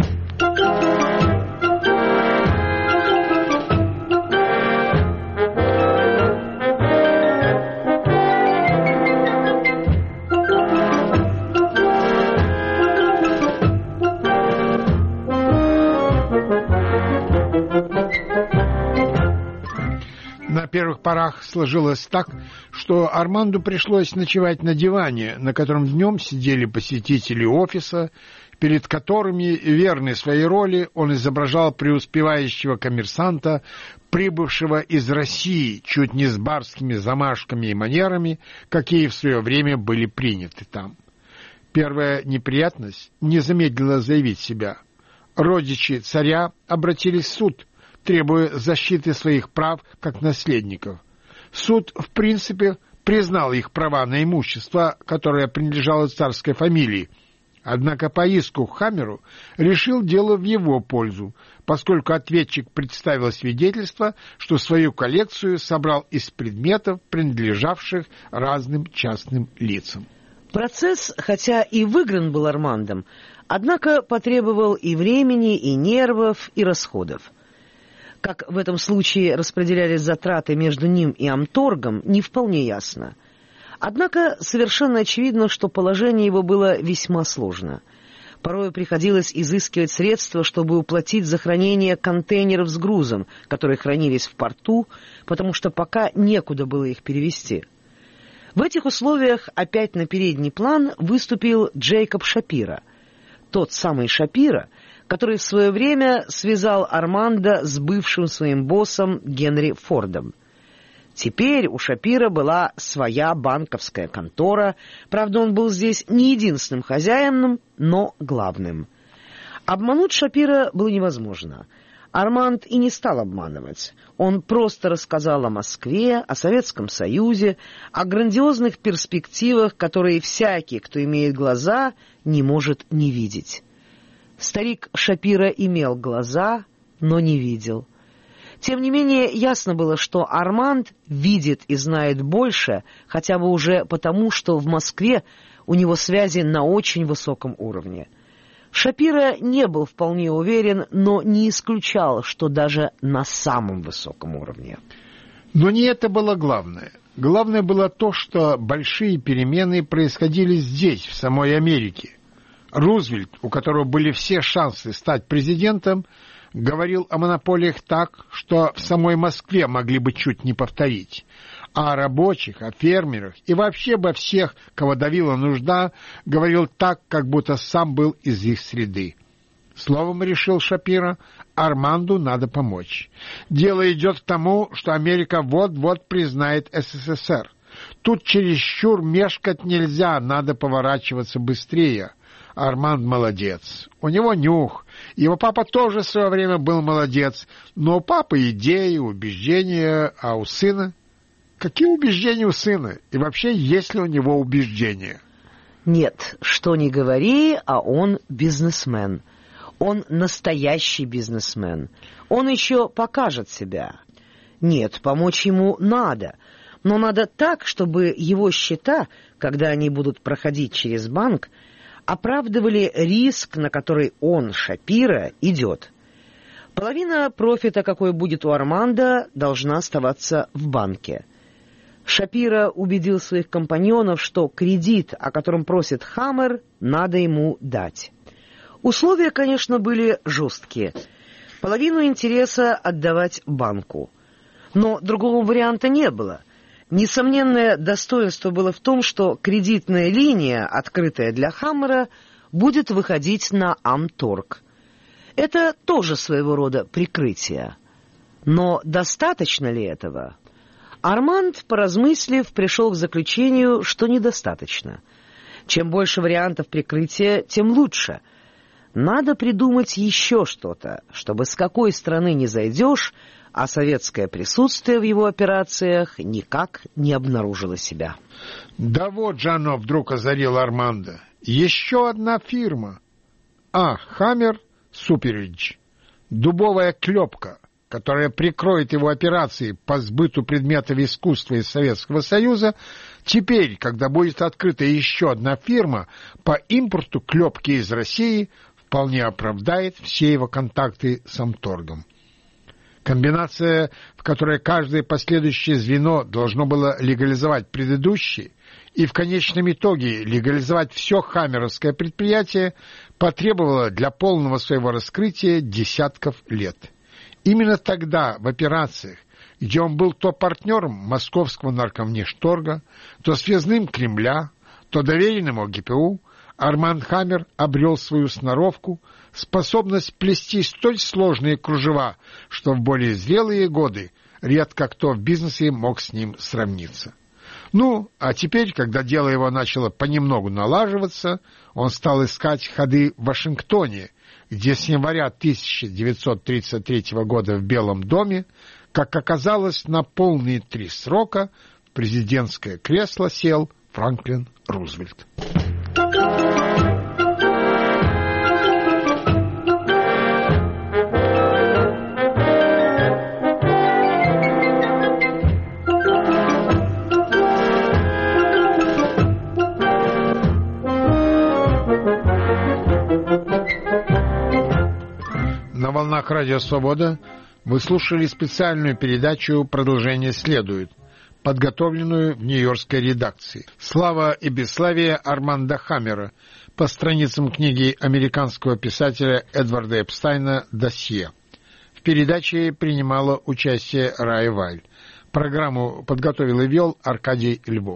Speaker 7: На первых порах сложилось так, что Арманду пришлось ночевать на диване, на котором днем сидели посетители офиса, перед которыми, верный своей роли, он изображал преуспевающего коммерсанта, прибывшего из России чуть не с барскими замашками и манерами, какие в свое время были приняты там. Первая неприятность не замедлила заявить себя. Родичи царя обратились в суд, требуя защиты своих прав как наследников. Суд, в принципе, признал их права на имущество, которое принадлежало царской фамилии, однако по иску Хаммеру решил дело в его пользу, поскольку ответчик представил свидетельство, что свою коллекцию собрал из предметов, принадлежавших разным частным лицам.
Speaker 3: Процесс, хотя и выигран был Армандом, однако потребовал и времени, и нервов, и расходов. Как в этом случае распределялись затраты между ним и Амторгом, не вполне ясно. Однако совершенно очевидно, что положение его было весьма сложно. Порой приходилось изыскивать средства, чтобы уплатить за хранение контейнеров с грузом, которые хранились в порту, потому что пока некуда было их перевезти. В этих условиях опять на передний план выступил Джейкоб Шапира. Тот самый Шапира, который в свое время связал Армандо с бывшим своим боссом Генри Фордом. Теперь у Шапира была своя банковская контора, правда, он был здесь не единственным хозяином, но главным. Обмануть Шапира было невозможно. Арманд и не стал обманывать. Он просто рассказал о Москве, о Советском Союзе, о грандиозных перспективах, которые всякий, кто имеет глаза, не может не видеть. Старик Шапира имел глаза, но не видел. Тем не менее, ясно было, что Арманд видит и знает больше, хотя бы уже потому, что в Москве у него связи на очень высоком уровне. Шапира не был вполне уверен, но не исключал, что даже на самом высоком уровне.
Speaker 7: Но не это было главное. Главное было то, что большие перемены происходили здесь, в самой Америке. Рузвельт, у которого были все шансы стать президентом, говорил о монополиях так, что в самой Москве могли бы чуть не повторить. А о рабочих, о фермерах и вообще обо всех, кого давила нужда, говорил так, как будто сам был из их среды. Словом, решил Шапира, Арманду надо помочь. Дело идет к тому, что Америка вот-вот признает СССР. Тут чересчур мешкать нельзя, надо поворачиваться быстрее. Арманд молодец. У него нюх. Его папа тоже в свое время был молодец. Но у папы идеи, убеждения, а у сына... Какие убеждения у сына? И вообще, есть ли у него убеждения?
Speaker 3: Нет, что ни говори, а он бизнесмен. Он настоящий бизнесмен. Он еще покажет себя. Нет, помочь ему надо. Но надо так, чтобы его счета, когда они будут проходить через банк, оправдывали риск, на который он, Шапира, идет. Половина профита, какой будет у Армандо, должна оставаться в банке. Шапира убедил своих компаньонов, что кредит, о котором просит Хаммер, надо ему дать. Условия, конечно, были жесткие. Половину интереса отдавать банку. Но другого варианта не было. Несомненное достоинство было в том, что кредитная линия, открытая для Хаммера, будет выходить на Амторг. Это тоже своего рода прикрытие. Но достаточно ли этого? Арманд, поразмыслив, пришел к заключению, что недостаточно. Чем больше вариантов прикрытия, тем лучше. Надо придумать еще что-то, чтобы с какой стороны ни зайдешь, а советское присутствие в его операциях никак не обнаружило себя.
Speaker 7: Да вот же оно вдруг озарило Армандо. Еще одна фирма. А. Хаммер Суперидж. Дубовая клепка, которая прикроет его операции по сбыту предметов искусства из Советского Союза, теперь, когда будет открыта еще одна фирма по импорту клепки из России, вполне оправдает все его контакты с Амторгом. Комбинация, в которой каждое последующее звено должно было легализовать предыдущее и в конечном итоге легализовать все хаммеровское предприятие, потребовала для полного своего раскрытия десятков лет. Именно тогда в операциях, где он был то партнером московского наркомвнешторга, то связным Кремля, то доверенным ОГПУ, Арманд Хаммер обрел свою сноровку, способность плести столь сложные кружева, что в более зрелые годы редко кто в бизнесе мог с ним сравниться. Ну, а теперь, когда дело его начало понемногу налаживаться, он стал искать ходы в Вашингтоне, где с января тысяча девятьсот тридцать третьего года в Белом доме, как оказалось, на полные три срока в президентское кресло сел Франклин Рузвельт. На волнах Радио Свобода вы слушали специальную передачу «Продолжение следует», подготовленную в нью-йоркской редакции. «Слава и бесславие» Армандо Хаммера по страницам книги американского писателя Эдварда Эпстайна «Досье». В передаче принимала участие Рая Вайль. Программу подготовил и вел Аркадий Львов.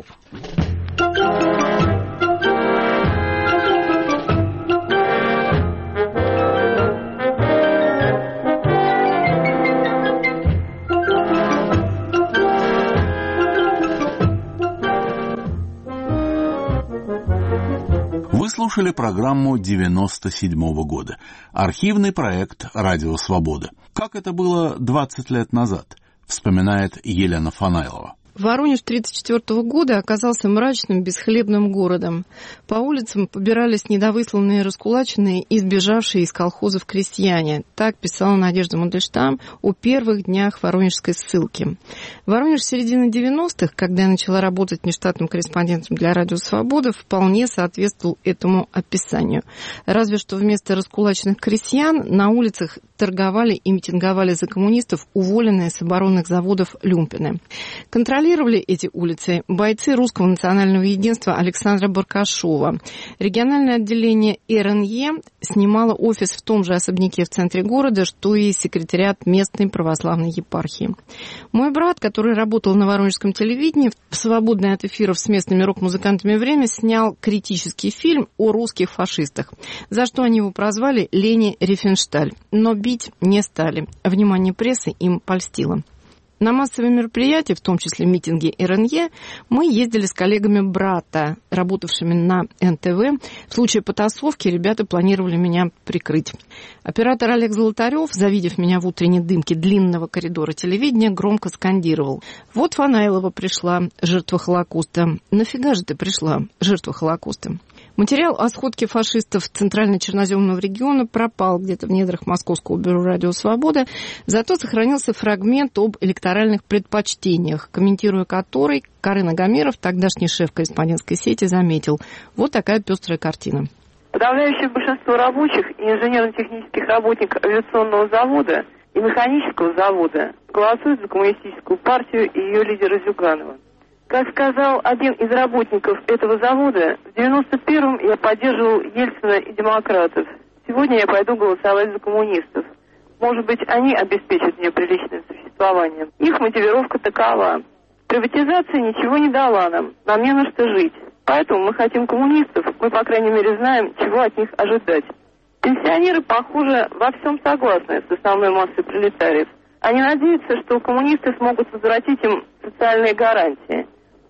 Speaker 1: Вы слушали программу девяносто седьмого года. Архивный проект «Радио Свобода». Как это было двадцать лет назад, вспоминает Елена Фанайлова.
Speaker 8: Воронеж тысяча девятьсот тридцать четвёртого года оказался мрачным, бесхлебным городом. По улицам побирались недовысланные, раскулаченные и сбежавшие из колхозов крестьяне. Так писала Надежда Мандельштам о первых днях воронежской ссылки. Воронеж середины девяностых, когда я начала работать нештатным корреспондентом для «Радио Свобода», вполне соответствовал этому описанию. Разве что вместо раскулаченных крестьян на улицах торговали и митинговали за коммунистов уволенные с оборонных заводов люмпины. Контролировали эти улицы бойцы Русского национального единства Александра Баркашова. Региональное отделение эр эн е снимало офис в том же особняке в центре города, что и секретариат местной православной епархии. Мой брат, который работал на воронежском телевидении, в свободное от эфиров с местными рок-музыкантами время снял критический фильм о русских фашистах, за что они его прозвали Лени Рифеншталь. Но бить не стали. Внимание прессы им польстило. На массовые мероприятия, в том числе митинги эр эн е, мы ездили с коллегами брата, работавшими на эн тэ вэ. В случае потасовки ребята планировали меня прикрыть. Оператор Олег Золотарев, завидев меня в утренней дымке длинного коридора телевидения, громко скандировал: «Вот Фанайлова пришла, жертва Холокоста. Нафига же ты пришла, жертва Холокоста?» Материал о сходке фашистов Центрально-Черноземного региона пропал где-то в недрах Московского бюро «Радио Свобода», зато сохранился фрагмент об электоральных предпочтениях, комментируя который Карен Агамеров, тогдашний шеф корреспондентской сети, заметил: вот такая пестрая картина.
Speaker 9: Подавляющее большинство рабочих и инженерно-технических работников авиационного завода и механического завода голосуют за коммунистическую партию и ее лидера Зюганова. Как сказал один из работников этого завода, в девяносто первом я поддерживал Ельцина и демократов. Сегодня я пойду голосовать за коммунистов. Может быть, они обеспечат мне приличное существование. Их мотивировка такова: приватизация ничего не дала нам, нам не на что жить. Поэтому мы хотим коммунистов, мы, по крайней мере, знаем, чего от них ожидать. Пенсионеры, похоже, во всем согласны с основной массой пролетариев. Они надеются, что коммунисты смогут возвратить им социальные гарантии.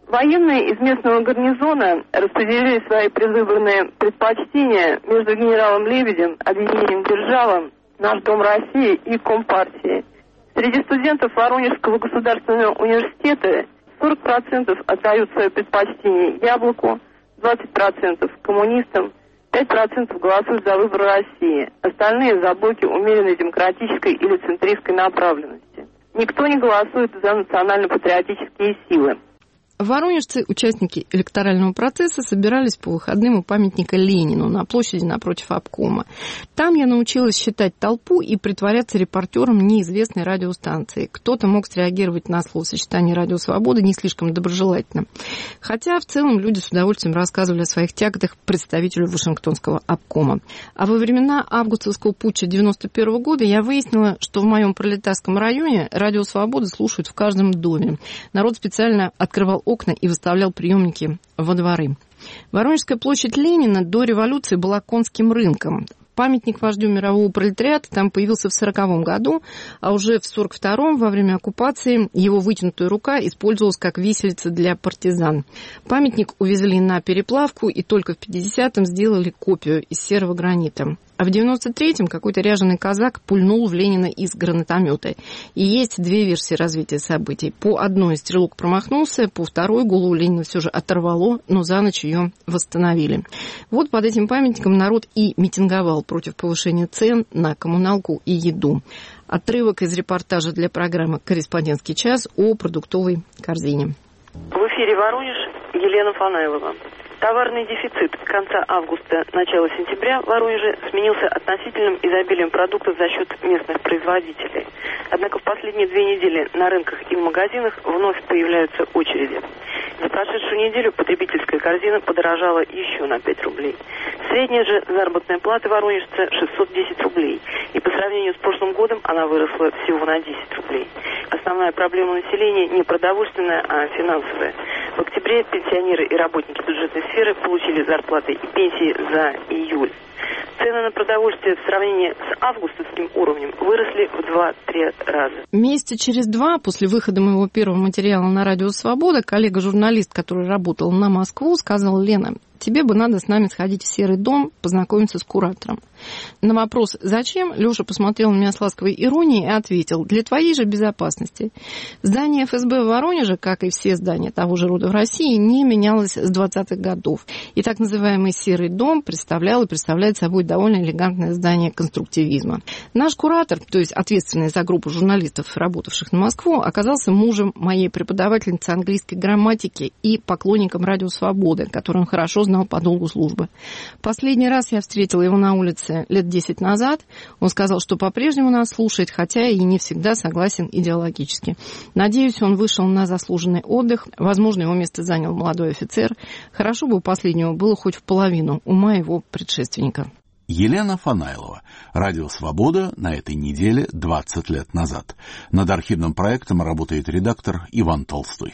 Speaker 9: Военные из местного гарнизона распределили свои предвыборные предпочтения между генералом Лебедем, объединением «Держава», «Наш Дом России» и Компартией. Среди студентов Воронежского государственного университета сорок процентов отдают свое предпочтение «Яблоку», двадцать процентов коммунистам, пять процентов голосуют за выбор России, остальные за блоки умеренной демократической или центристской направленности. Никто не голосует за национально-патриотические силы.
Speaker 8: Воронежцы, участники электорального процесса, собирались по выходным у памятника Ленину на площади напротив обкома. Там я научилась считать толпу и притворяться репортером неизвестной радиостанции. Кто-то мог среагировать на словосочетание «Радио Свобода» не слишком доброжелательно. Хотя в целом люди с удовольствием рассказывали о своих тяготах представителю Вашингтонского обкома. А во времена августовского путча девяносто первого года я выяснила, что в моем пролетарском районе «Радио Свобода» слушают в каждом доме. Народ специально открывал окна и выставлял приемники во дворы. Воронежская площадь Ленина до революции была конским рынком. Памятник вождю мирового пролетариата там появился в сороковом году, а уже в сорок втором, во время оккупации, его вытянутая рука использовалась как виселица для партизан. Памятник увезли на переплавку и только в пятидесятом сделали копию из серого гранита. А в девяносто третьем какой-то ряженый казак пульнул в Ленина из гранатомета. И есть две версии развития событий. По одной стрелок промахнулся, по второй голову Ленина все же оторвало, но за ночь ее восстановили. Вот под этим памятником народ и митинговал против повышения цен на коммуналку и еду. Отрывок из репортажа для программы «Корреспондентский час» о продуктовой корзине.
Speaker 9: В эфире Воронеж, Елена Фанаилова. Товарный дефицит конца августа, начала сентября в Воронеже сменился относительным изобилием продуктов за счет местных производителей. Однако в последние две недели на рынках и в магазинах вновь появляются очереди. За прошедшую неделю потребительская корзина подорожала еще на пять рублей. Средняя же заработная плата воронежца шестьсот десять рублей. И по сравнению с прошлым годом она выросла всего на десять рублей. Основная проблема населения не продовольственная, а финансовая. В октябре пенсионеры и работники бюджетной сферы получили зарплаты и пенсии за июль. Цены на продовольствие в сравнении с августовским уровнем выросли в два-три раза.
Speaker 8: Месяца через два после выхода моего первого материала на «Радио Свобода» коллега-журналист, который работал на Москву, сказал: «Лена, тебе бы надо с нами сходить в Серый дом, познакомиться с куратором». На вопрос «Зачем?» Леша посмотрел на меня с ласковой иронией и ответил: «Для твоей же безопасности». Здание эф эс бэ в Воронеже, как и все здания того же рода в России, не менялось с двадцатых годов. И так называемый Серый дом представлял и представляет собой довольно элегантное здание конструктивизма. Наш куратор, то есть ответственный за группу журналистов, работавших на Москву, оказался мужем моей преподавательницы английской грамматики и поклонником «Радио Свободы», который он хорошо знал по долгу службы. Последний раз я встретила его на улице лет десять назад. Он сказал, что по-прежнему нас слушает, хотя и не всегда согласен идеологически. Надеюсь, он вышел на заслуженный отдых. Возможно, его место занял молодой офицер. Хорошо бы у последнего было хоть в половину ума его предшественника.
Speaker 1: Елена Фанаилова. «Радио Свобода» на этой неделе двадцать лет назад. Над архивным проектом работает редактор Иван Толстой.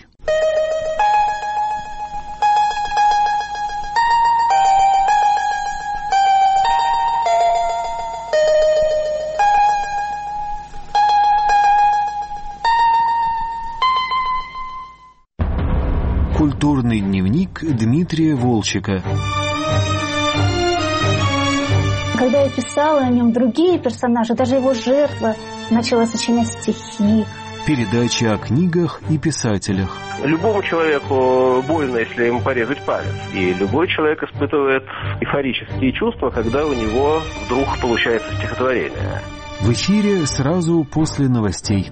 Speaker 2: Культурный дневник Дмитрия Волчека.
Speaker 10: Когда я писала о нем, другие персонажи, даже его жертва, начала сочинять стихи.
Speaker 2: Передача о книгах и писателях.
Speaker 11: Любому человеку больно, если ему порезать палец. И любой человек испытывает эйфорические чувства, когда у него вдруг получается стихотворение.
Speaker 2: В эфире сразу после новостей.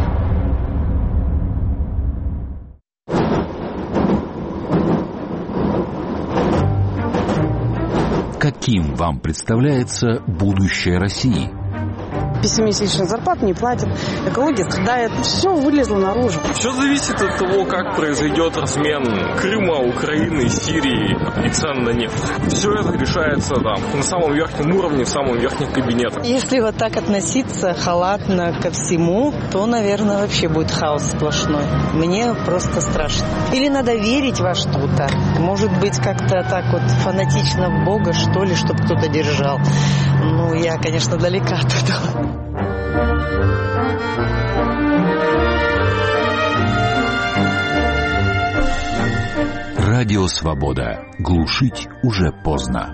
Speaker 1: Каким вам представляется будущее России?
Speaker 12: Пятимесячную зарплату не платят, экология страдает, все вылезло наружу.
Speaker 13: Все зависит от того, как произойдет размен Крыма, Украины, Сирии и цен на нефть. Все это решается там на самом верхнем уровне, в самом верхнем кабинете.
Speaker 12: Если вот так относиться халатно ко всему, то, наверное, вообще будет хаос сплошной. Мне просто страшно. Или надо верить во что-то. Может быть, как-то так вот фанатично в Бога, что ли, чтобы кто-то держал. Ну, я, конечно, далека от этого.
Speaker 14: Радио «Свобода». Глушить уже поздно.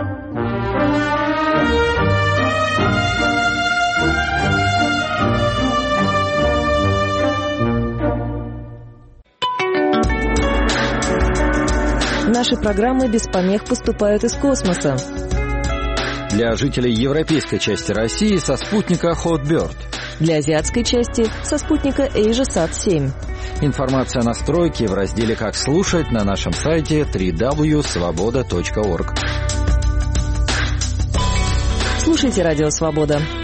Speaker 15: Наши программы без помех поступают из космоса.
Speaker 16: Для жителей европейской части России со спутника Hotbird.
Speaker 15: Для азиатской части со спутника AsiaSat семь.
Speaker 16: Информация о настройке в разделе «Как слушать» на нашем сайте дабл-ю дабл ю дабл ю точка свобода точка орг.
Speaker 15: Слушайте «Радио Свобода».